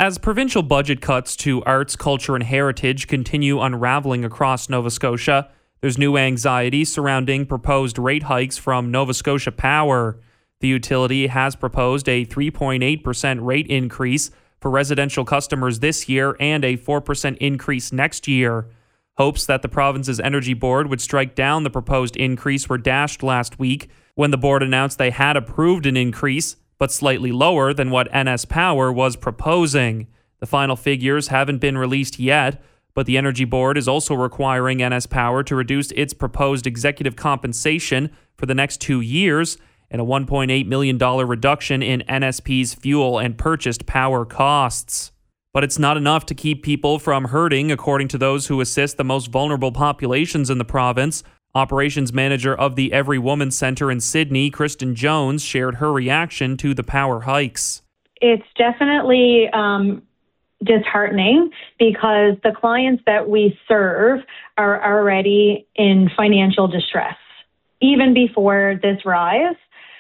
As provincial budget cuts to arts, culture, and heritage continue unraveling across Nova Scotia, there's new anxiety surrounding proposed rate hikes from Nova Scotia Power. The utility has proposed a 3.8% rate increase for residential customers this year and a 4% increase next year. Hopes that the province's energy board would strike down the proposed increase were dashed last week when the board announced they had approved an increase, but slightly lower than what NS Power was proposing. The final figures haven't been released yet, but the Energy Board is also requiring NS Power to reduce its proposed executive compensation for the next 2 years and a $1.8 million reduction in NSP's fuel and purchased power costs. But it's not enough to keep people from hurting, according to those who assist the most vulnerable populations in the province. Operations manager of the Every Woman Centre in Sydney, Kristen Jones, shared her reaction to the power hikes. It's definitely disheartening because the clients that we serve are already in financial distress, even before this rise.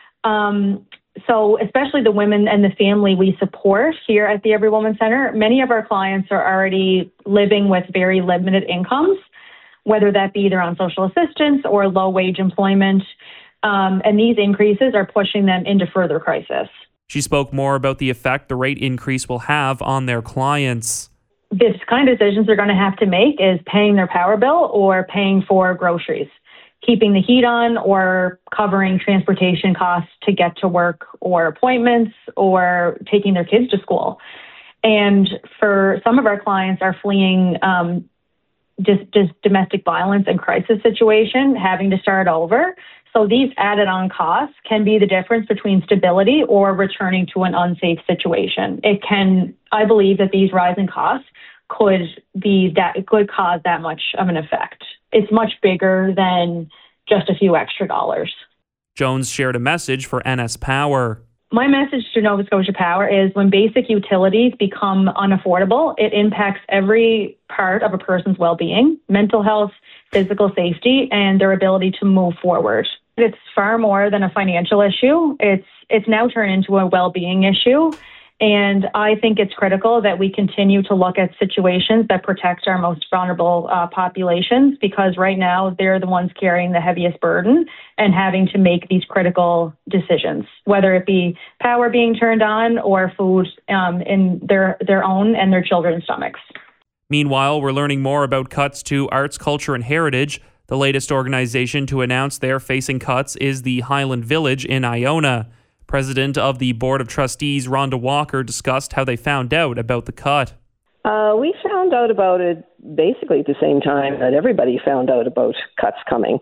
So especially the women and the family we support here at the Every Woman Centre, many of our clients are already living with very limited incomes, whether that be either on social assistance or low-wage employment. And these increases are pushing them into further crisis. She spoke more about the effect the rate increase will have on their clients. This kind of decisions they're going to have to make is paying their power bill or paying for groceries, keeping the heat on or covering transportation costs to get to work or appointments or taking their kids to school. And for some of our clients are fleeing just domestic violence and crisis situation, having to start over. So these added on costs can be the difference between stability or returning to an unsafe situation. I believe that these rising costs could cause that much of an effect. It's much bigger than just a few extra dollars. Jones shared a message for NS Power. My message to Nova Scotia Power is when basic utilities become unaffordable, it impacts every part of a person's well-being, mental health, physical safety, and their ability to move forward. It's far more than a financial issue. It's now turned into a well-being issue. And I think it's critical that we continue to look at situations that protect our most vulnerable populations, because right now they're the ones carrying the heaviest burden and having to make these critical decisions, whether it be power being turned on or food in their own and their children's stomachs. Meanwhile, we're learning more about cuts to arts, culture, and heritage. The latest organization to announce they're facing cuts is the Highland Village in Iona. President of the Board of Trustees, Rhonda Walker, discussed how they found out about the cut. We found out about it basically at the same time that everybody found out about cuts coming.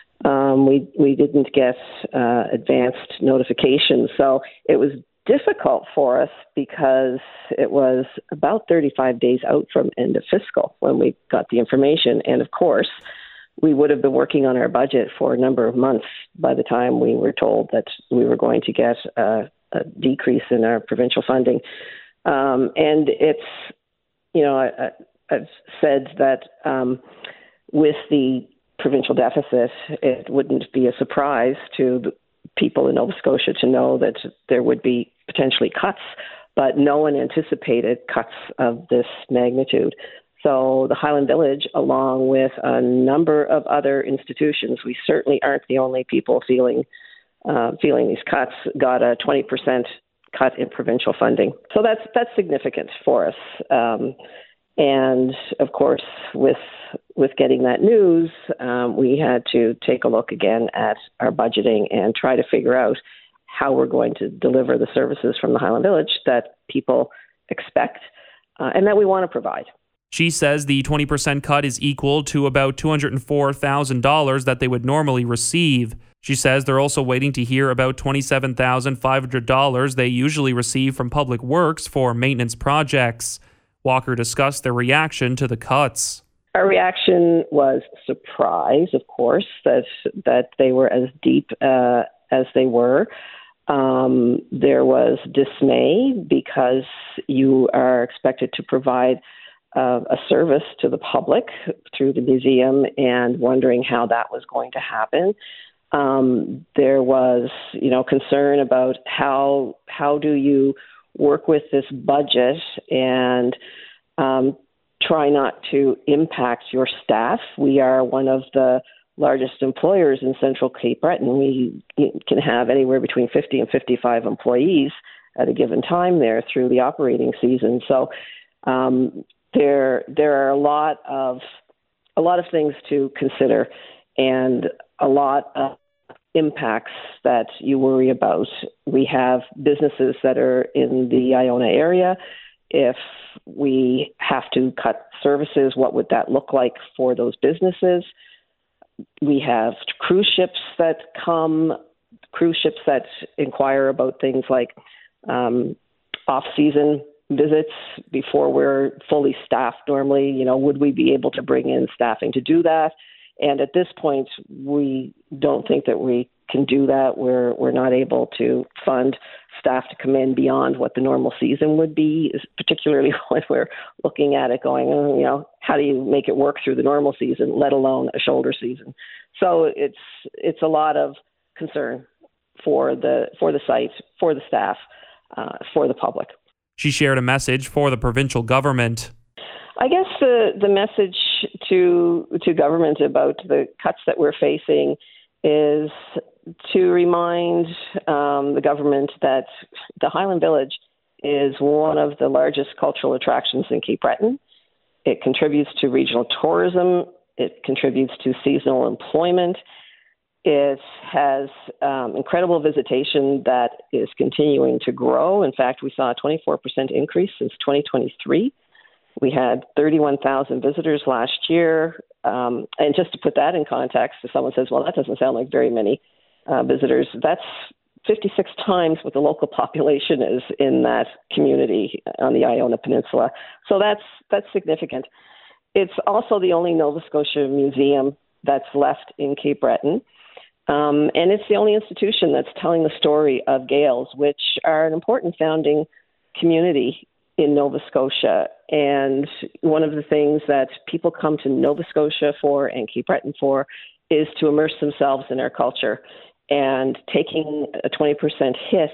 We didn't get advanced notification, so it was difficult for us because it was about 35 days out from end of fiscal when we got the information. And of course, we would have been working on our budget for a number of months by the time we were told that we were going to get a decrease in our provincial funding. And it's, I've said that with the provincial deficit, it wouldn't be a surprise to the people in Nova Scotia to know that there would be potentially cuts, but no one anticipated cuts of this magnitude. So the Highland Village, along with a number of other institutions, we certainly aren't the only people feeling these cuts, got a 20% cut in provincial funding. So that's significant for us. And of course, with getting that news, we had to take a look again at our budgeting and try to figure out how we're going to deliver the services from the Highland Village that people expect and that we want to provide. She says the 20% cut is equal to about $204,000 that they would normally receive. She says they're also waiting to hear about $27,500 they usually receive from Public Works for maintenance projects. Walker discussed their reaction to the cuts. Our reaction was surprise, of course, that they were as deep as they were. There was dismay because you are expected to provide a service to the public through the museum and wondering how that was going to happen. There was, concern about how do you work with this budget and try not to impact your staff. We are one of the largest employers in Central Cape Breton. We can have anywhere between 50 and 55 employees at a given time there through the operating season. So there are a lot of things to consider and a lot of impacts that you worry about. We have businesses that are in the Iona area. If we have to cut services, what would that look like for those businesses? We have cruise ships that inquire about things like off-season visits before we're fully staffed normally. Would we be able to bring in staffing to do that? And at this point, we don't think that we can do that. We're not able to fund staff to come in beyond what the normal season would be, particularly when we're looking at it going, how do you make it work through the normal season, let alone a shoulder season? So it's a lot of concern for the site, for the staff, for the public. She shared a message for the provincial government. I guess the message to government about the cuts that we're facing is to remind the government that the Highland Village is one of the largest cultural attractions in Cape Breton. It contributes to regional tourism. It contributes to seasonal employment. It has incredible visitation that is continuing to grow. In fact, we saw a 24% increase since 2023. We had 31,000 visitors last year. And just to put that in context, if someone says, well, that doesn't sound like very many visitors, that's 56 times what the local population is in that community on the Iona Peninsula. So that's significant. It's also the only Nova Scotia museum that's left in Cape Breton. And it's the only institution that's telling the story of Gaels, which are an important founding community in Nova Scotia. And one of the things that people come to Nova Scotia for and Cape Breton for is to immerse themselves in our culture. And taking a 20% hit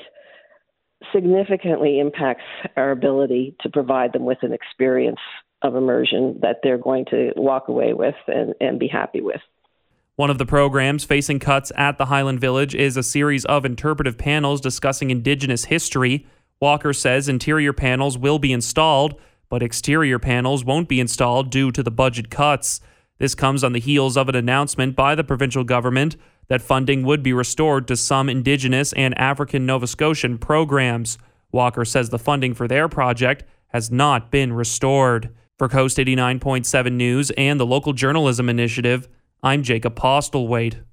significantly impacts our ability to provide them with an experience of immersion that they're going to walk away with and be happy with. One of the programs facing cuts at the Highland Village is a series of interpretive panels discussing Indigenous history. Walker says interior panels will be installed, but exterior panels won't be installed due to the budget cuts. This comes on the heels of an announcement by the provincial government that funding would be restored to some Indigenous and African Nova Scotian programs. Walker says the funding for their project has not been restored. For Coast 89.7 News and the Local Journalism Initiative, I'm Jacob Postlethwaite.